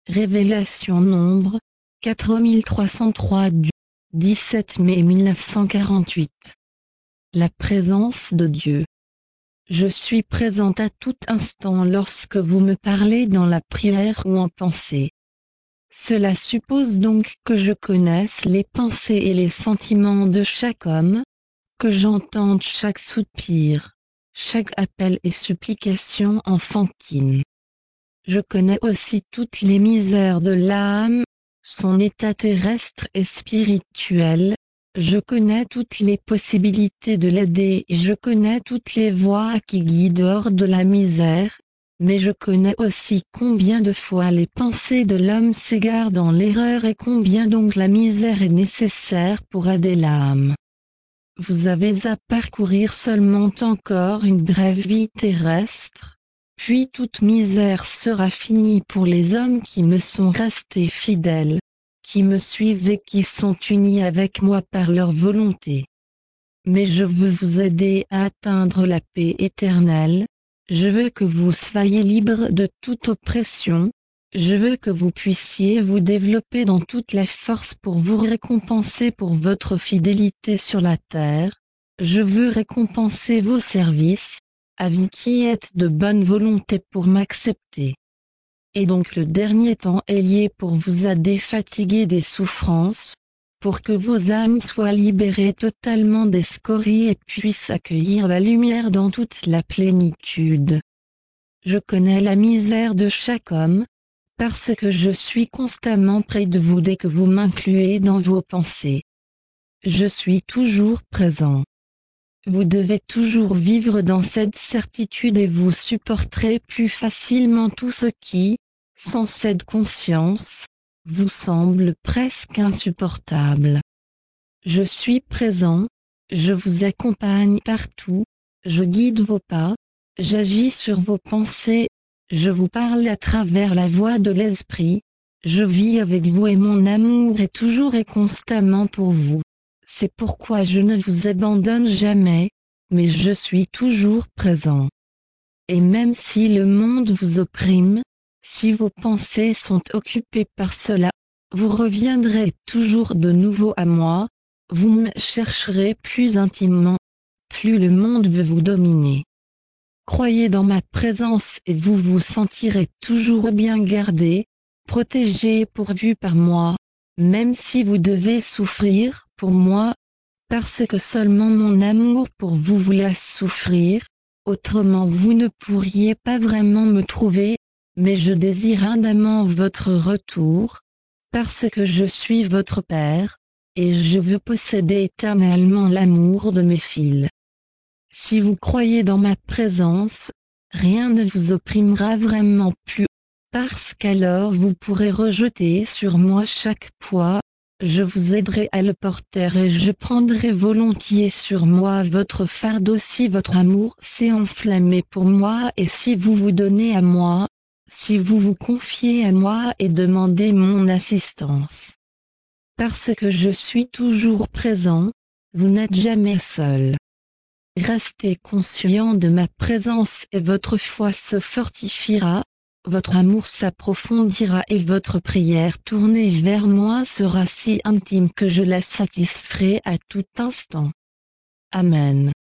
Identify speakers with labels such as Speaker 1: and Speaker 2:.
Speaker 1: Révélation nombre 4303 du 17 mai 1948. La présence de Dieu. Je suis présente à tout instant lorsque vous me parlez dans la prière ou en pensée. Cela suppose donc que je connaisse les pensées et les sentiments de chaque homme, que j'entende chaque soupir, chaque appel et supplication enfantine. Je connais aussi toutes les misères de l'âme, son état terrestre et spirituel. Je connais toutes les possibilités de l'aider et je connais toutes les voies qui guident hors de la misère, mais je connais aussi combien de fois les pensées de l'homme s'égarent dans l'erreur et combien donc la misère est nécessaire pour aider l'âme. Vous avez à parcourir seulement encore une brève vie terrestre, puis toute misère sera finie pour les hommes qui me sont restés fidèles, qui me suivent et qui sont unis avec moi par leur volonté. Mais je veux vous aider à atteindre la paix éternelle, je veux que vous soyez libres de toute oppression, je veux que vous puissiez vous développer dans toute la force pour vous récompenser pour votre fidélité sur la terre, je veux récompenser vos services, à vous qui êtes de bonne volonté pour m'accepter. Et donc le dernier temps est lié pour vous à défatiguer des souffrances, pour que vos âmes soient libérées totalement des scories et puissent accueillir la lumière dans toute la plénitude. Je connais la misère de chaque homme, parce que je suis constamment près de vous dès que vous m'incluez dans vos pensées. Je suis toujours présent. Vous devez toujours vivre dans cette certitude et vous supporterez plus facilement tout ce qui, sans cette conscience, vous semble presque insupportable. Je suis présent, je vous accompagne partout, je guide vos pas, j'agis sur vos pensées, je vous parle à travers la voix de l'esprit, je vis avec vous et mon amour est toujours et constamment pour vous. C'est pourquoi je ne vous abandonne jamais, mais je suis toujours présent. Et même si le monde vous opprime, si vos pensées sont occupées par cela, vous reviendrez toujours de nouveau à moi, vous me chercherez plus intimement, plus le monde veut vous dominer. Croyez dans ma présence et vous vous sentirez toujours bien gardé, protégé et pourvu par moi, même si vous devez souffrir pour moi, parce que seulement mon amour pour vous vous laisse souffrir, autrement vous ne pourriez pas vraiment me trouver, mais je désire ardemment votre retour, parce que je suis votre Père, et je veux posséder éternellement l'amour de mes fils. Si vous croyez dans ma présence, rien ne vous opprimera vraiment plus, parce qu'alors vous pourrez rejeter sur moi chaque poids, je vous aiderai à le porter et je prendrai volontiers sur moi votre fardeau si votre amour s'est enflammé pour moi et si vous vous donnez à moi, si vous vous confiez à moi et demandez mon assistance. Parce que je suis toujours présent, vous n'êtes jamais seul. Restez conscient de ma présence et votre foi se fortifiera, votre amour s'approfondira et votre prière tournée vers moi sera si intime que je la satisferai à tout instant. Amen.